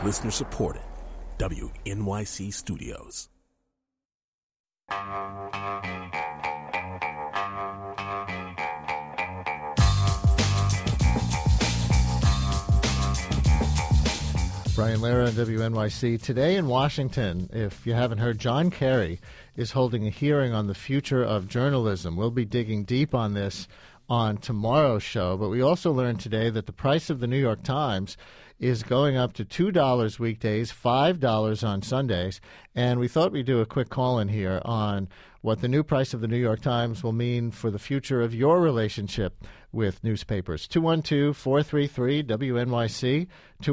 Listener supported. WNYC Studios. Brian Lehrer on WNYC. Today in Washington, if you haven't heard, John Kerry is holding a hearing on the future of journalism. We'll be digging deep on this on tomorrow's show, but we also learned today that the price of the New York Times is going up to $2 weekdays, $5 on Sundays, and we thought we'd do a quick call-in here on what the new price of the New York Times will mean for the future of your relationship with newspapers. 212-433-WNYC,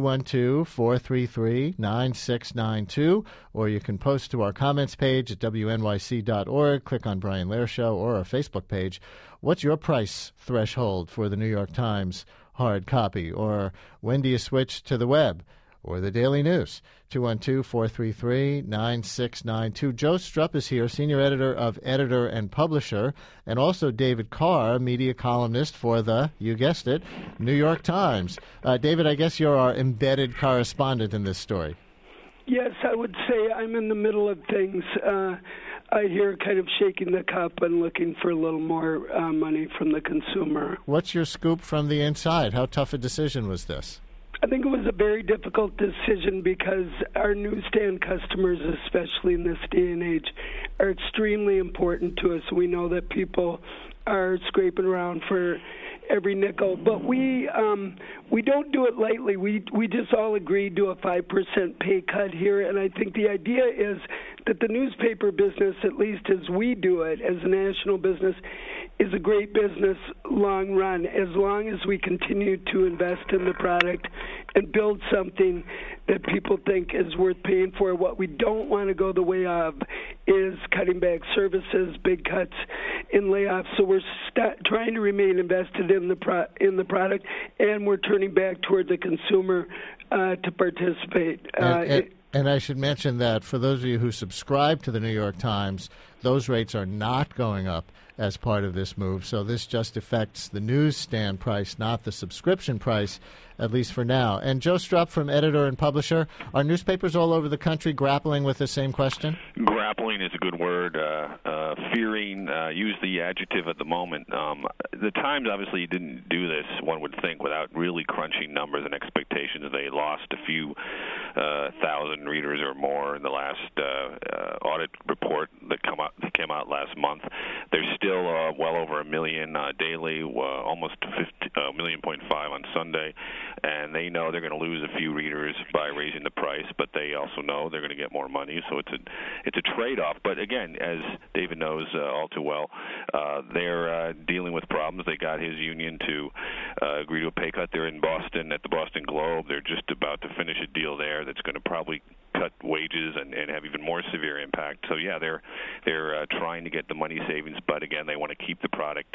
212-433-9692, or you can post to our comments page at WNYC.org, click on Brian Lehrer Show, or our Facebook page. What's your price threshold for the New York Times hard copy? Or when do you switch to the web or the Daily News? 212-433-9692. Joe Strupp is here, senior editor of Editor and Publisher, and also David Carr, media columnist for the, you guessed it, New York Times. David, I guess you're our embedded correspondent in this story. Yes, I would say I'm in the middle of things. I hear kind of shaking the cup and looking for a little more money from the consumer. What's your scoop from the inside? How tough a decision was this? I think it was a very difficult decision because our newsstand customers, especially in this day and age, are extremely important to us. We know that people are scraping around for every nickel, but we don't do it lightly. We just all agreed to a 5% pay cut here, and I think the idea is that the newspaper business, at least as we do it, as a national business, is a great business long run, as long as we continue to invest in the product and build something that people think is worth paying for. What we don't want to go the way of is cutting back services, big cuts in layoffs. So we're trying to remain invested in the product, and we're turning back toward the consumer to participate. And I should mention that for those of you who subscribe to the New York Times, those rates are not going up as part of this move. So this just affects the newsstand price, not the subscription price, at least for now. And Joe Strupp from Editor and Publisher, are newspapers all over the country grappling with the same question? Grappling is a good word. Fearing, use the adjective at the moment. The Times obviously didn't do this, one would think, without really crunching numbers and expectations. They lost a few thousand readers or more in the last audit report that came out last month. There's still well over 1 million daily, almost 1.5 million on Sunday, and they know they're going to lose a few readers by raising the price, but they also know they're going to get more money, so it's a trade-off. But again, as David knows all too well, they're dealing with problems. They got his union to agree to a pay cut. They're in Boston at the Boston Globe. They're just about to finish a deal there that's going to probably cut wages and have even more severe impact. So yeah, they're trying to get the money savings, but again, they want to keep the product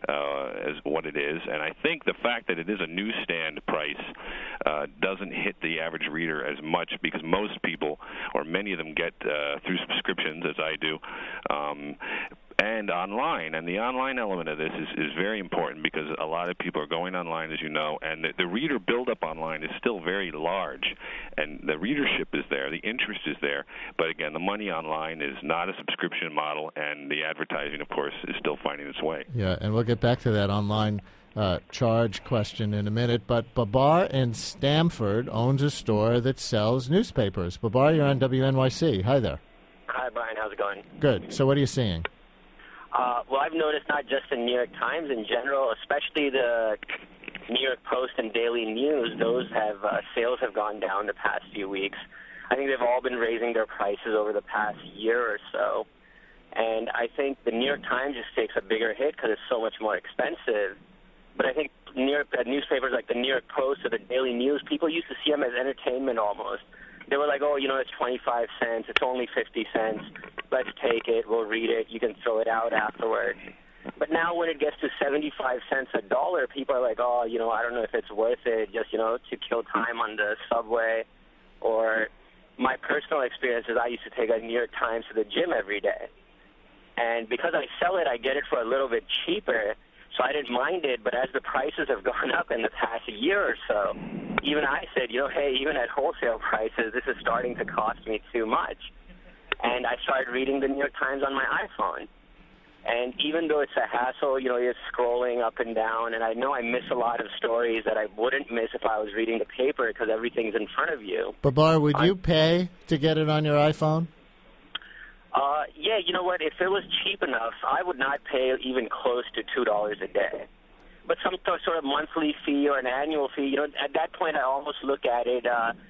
as what it is. And I think the fact that it is a newsstand price doesn't hit the average reader as much, because most people, or many of them, get through subscriptions, as I do, and online. And the online element of this is very important, because a lot of people are going online, as you know, and the reader buildup online is still very large, and the readership is there, the interest is there, but again, the money online is not a subscription model, and the advertising, of course, is still finding its way. Yeah, and we'll get back to that online charge question in a minute, but Babar in Stamford owns a store that sells newspapers. Babar, you're on WNYC. Hi there. Hi, Brian. How's it going? Good. So what are you seeing? Well, I've noticed not just the New York Times in general, especially the New York Post and Daily News, those sales have gone down the past few weeks. I think they've all been raising their prices over the past year or so. And I think the New York Times just takes a bigger hit because it's so much more expensive. But I think newspapers like the New York Post or the Daily News, people used to see them as entertainment almost. They were like, oh, it's 25 cents, it's only 50 cents, let's take it, we'll read it, you can throw it out afterwards. But now when it gets to 75 cents a dollar, people are like, oh, I don't know if it's worth it just, to kill time on the subway. Or my personal experience is I used to take a New York Times to the gym every day. And because I sell it, I get it for a little bit cheaper. So I didn't mind it, but as the prices have gone up in the past year or so, even I said, hey, even at wholesale prices, this is starting to cost me too much. And I started reading the New York Times on my iPhone. And even though it's a hassle, you're scrolling up and down, and I know I miss a lot of stories that I wouldn't miss if I was reading the paper because everything's in front of you. Babar, would you pay to get it on your iPhone? Yeah, you know what? If it was cheap enough, I would not pay even close to $2 a day. But some sort of monthly fee or an annual fee, at that point I almost look at it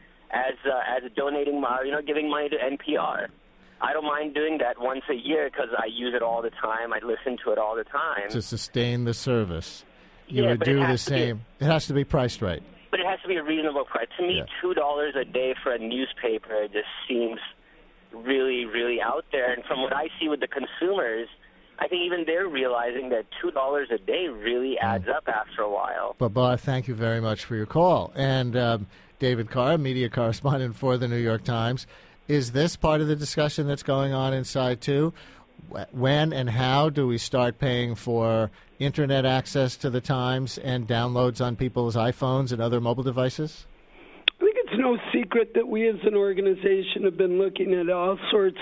as donating giving money to NPR. I don't mind doing that once a year because I use it all the time. I listen to it all the time. To sustain the service. You would do the same. It has to be priced right. But it has to be a reasonable price. To me, $2 a day for a newspaper just seems really, really out there. And from what I see with the consumers, I think even they're realizing that $2 a day really adds up after a while. Babar, thank you very much for your call. And David Carr, media correspondent for the New York Times. Is this part of the discussion that's going on inside, too? When and how do we start paying for Internet access to the Times and downloads on people's iPhones and other mobile devices? I think it's no secret that we as an organization have been looking at all sorts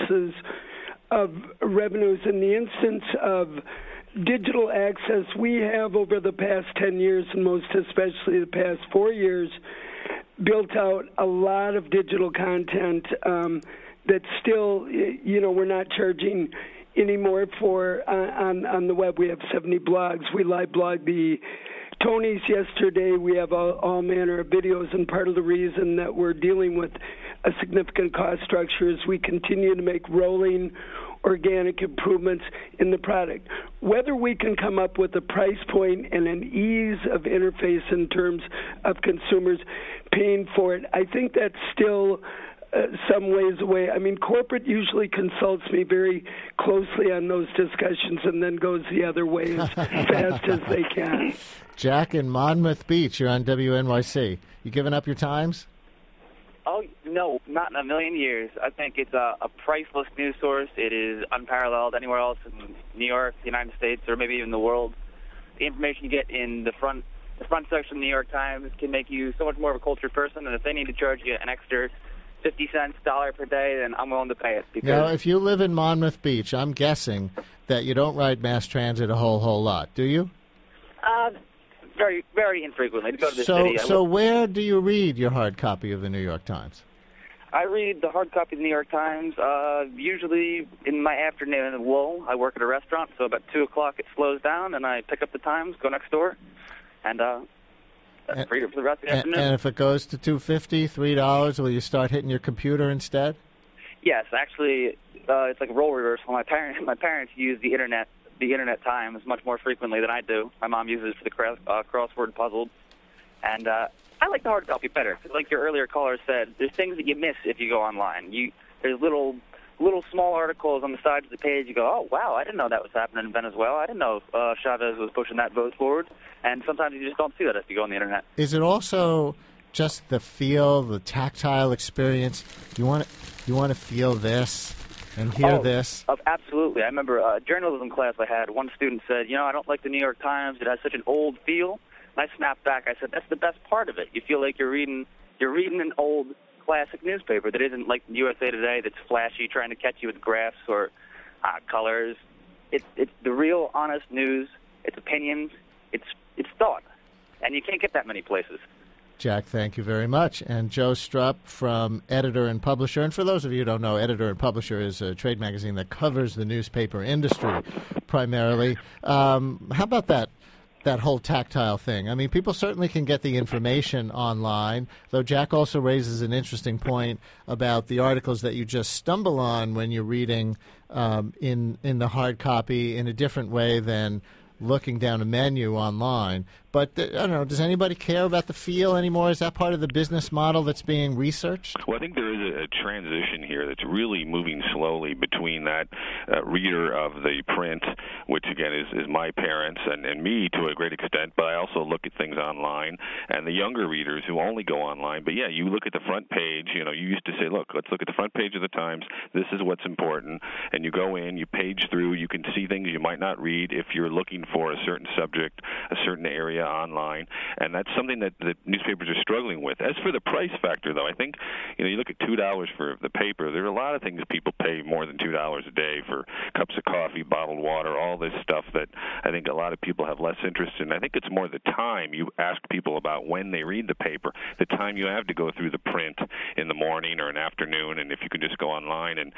of revenues. In the instance of digital access, we have over the past 10 years, and most especially the past 4 years, built out a lot of digital content that still, we're not charging anymore for on the web. We have 70 blogs. We live blog the Tonys yesterday. We have all manner of videos, and part of the reason that we're dealing with a significant cost structure is we continue to make rolling organic improvements in the product. Whether we can come up with a price point and an ease of interface in terms of consumers paying for it, I think that's still some ways away. I mean, corporate usually consults me very closely on those discussions and then goes the other way as fast as they can. Jack in Monmouth Beach, you're on WNYC. You giving up your Times? Oh, no, not in a million years. I think it's a priceless news source. It is unparalleled anywhere else in New York, the United States, or maybe even the world. The information you get in the front section of the New York Times can make you so much more of a cultured person, and if they need to charge you an extra 50 cents, $1 per day, then I'm willing to pay it. Now, if you live in Monmouth Beach, I'm guessing that you don't ride mass transit a whole lot, do you? Very, very infrequently to go to the city. So where do you read your hard copy of the New York Times? I read the hard copy of the New York Times usually in my afternoon in Lowell. I work at a restaurant, so about 2 o'clock it slows down, and I pick up the Times, go next door, and read it for the rest of the afternoon. And if it goes to $2.50, $3, will you start hitting your computer instead? Yes, actually, it's like a role reversal. My parents use the Internet Times much more frequently than I do. My mom uses it for the crossword puzzles, and I like the hard copy better. Like your earlier caller said, there's things that you miss if you go online. There's little small articles on the sides of the page. You go, oh, wow, I didn't know that was happening in Venezuela. I didn't know Chavez was pushing that vote forward. And sometimes you just don't see that if you go on the Internet. Is it also just the feel, the tactile experience? You want to feel this and hear this? Absolutely. I remember a journalism class I had. One student said, I don't like the New York Times. It has such an old feel. And I snapped back. I said, that's the best part of it. You feel like you're reading an old classic newspaper that isn't like USA Today that's flashy, trying to catch you with graphs or colors. It's the real, honest news. It's opinions. It's thought. And you can't get that many places. Jack, thank you very much. And Joe Strupp from Editor and Publisher. And for those of you who don't know, Editor and Publisher is a trade magazine that covers the newspaper industry primarily. How about that whole tactile thing? I mean, people certainly can get the information online, though Jack also raises an interesting point about the articles that you just stumble on when you're reading in the hard copy in a different way than looking down a menu online. But I don't know, does anybody care about the feel anymore? Is that part of the business model that's being researched? Well, I think there is a transition here that's really moving slowly between that reader of the print, which, again, is my parents and me to a great extent, but I also look at things online, and the younger readers who only go online. But, yeah, you look at the front page. You know, you used to say, look, let's look at the front page of the Times. This is what's important. And you go in, you page through, you can see things you might not read if you're looking for a certain subject, a certain area online, and that's something that the newspapers are struggling with. As for the price factor, though, I think, you know, you look at $2 for the paper, there are a lot of things people pay more than $2 a day for cups of coffee, bottled water, all this stuff that I think a lot of people have less interest in. I think it's more the time you ask people about when they read the paper, the time you have to go through the print in the morning or an afternoon, and if you can just go online and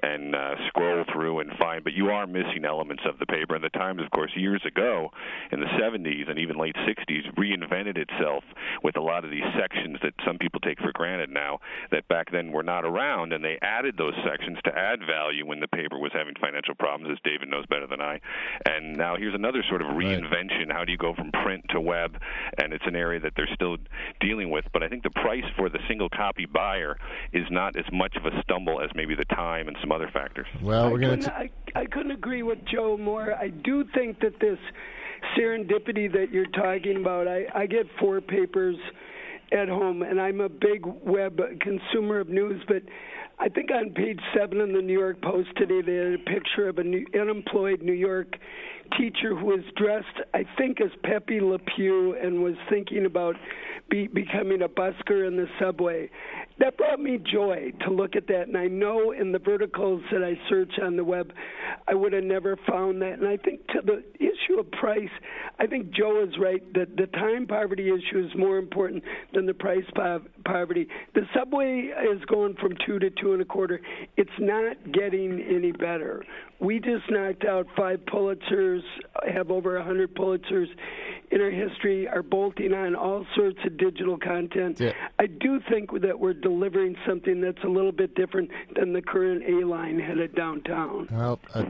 scroll through and find, but you are missing elements of the paper. And the Times, of course, years ago in the 70s and even late 60s reinvented itself with a lot of these sections that some people take for granted now that back then were not around, and they added those sections to add value when the paper was having financial problems, as David knows better than I. And now here's another sort of reinvention. How do you go from print to web? And it's an area that they're still dealing with. But I think the price for the single copy buyer is not as much of a stumble as maybe the time and some other factors. Well, I couldn't agree with Joe more. I do think that this serendipity that you're talking about, I get 4 papers at home, and I'm a big web consumer of news, but I think on page 7 of the New York Post today, they had a picture of an unemployed New York teacher who was dressed, I think, as Pepe Le Pew and was thinking about becoming a busker in the subway. That brought me joy to look at that, and I know in the verticals that I search on the web, I would have never found that. And I think to the issue of price, I think Joe is right that the time poverty issue is more important than the price poverty. The subway is going from 2 to 2.25. It's not getting any better. We just knocked out 5 Pulitzers, have over 100 Pulitzers in our history, are bolting on all sorts of digital content. Yeah. I do think that we're delivering something that's a little bit different than the current A-line headed downtown. Well, a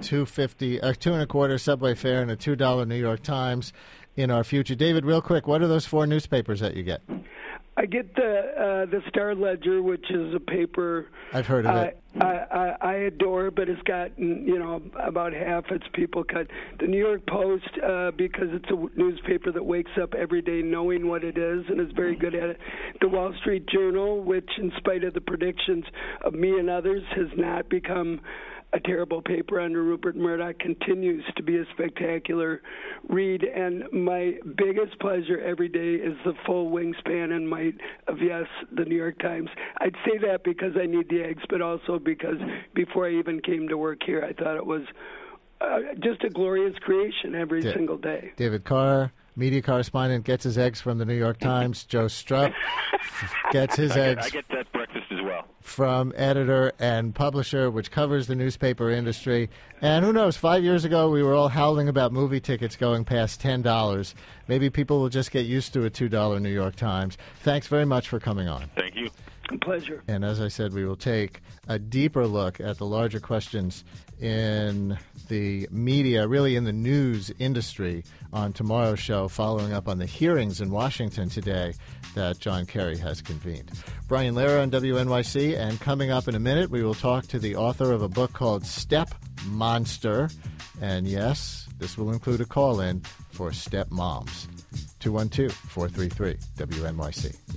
$2.25 subway fare and a $2 New York Times in our future. David, real quick, what are those 4 newspapers that you get? I get the Star Ledger, which is a paper I've heard of it. I adore, but it's got, about half its people cut. The New York Post, because it's a newspaper that wakes up every day knowing what it is and is very good at it. The Wall Street Journal, which in spite of the predictions of me and others has not become a terrible paper under Rupert Murdoch, continues to be a spectacular read. And my biggest pleasure every day is the full wingspan and might of, yes, the New York Times. I'd say that because I need the eggs, but also because before I even came to work here, I thought it was just a glorious creation every single day. David Carr, media correspondent, gets his eggs from the New York Times. Joe Strupp gets his eggs. I get that breakfast as well. From editor and publisher, which covers the newspaper industry. And who knows, 5 years ago we were all howling about movie tickets going past $10. Maybe people will just get used to a $2 New York Times. Thanks very much for coming on. Thank you. A pleasure. And as I said, we will take a deeper look at the larger questions in the media, really in the news industry, on tomorrow's show, following up on the hearings in Washington today that John Kerry has convened. Brian Lehrer on WNYC, and coming up in a minute, we will talk to the author of a book called Step Monster. And yes, this will include a call-in for step moms. 212-433-WNYC.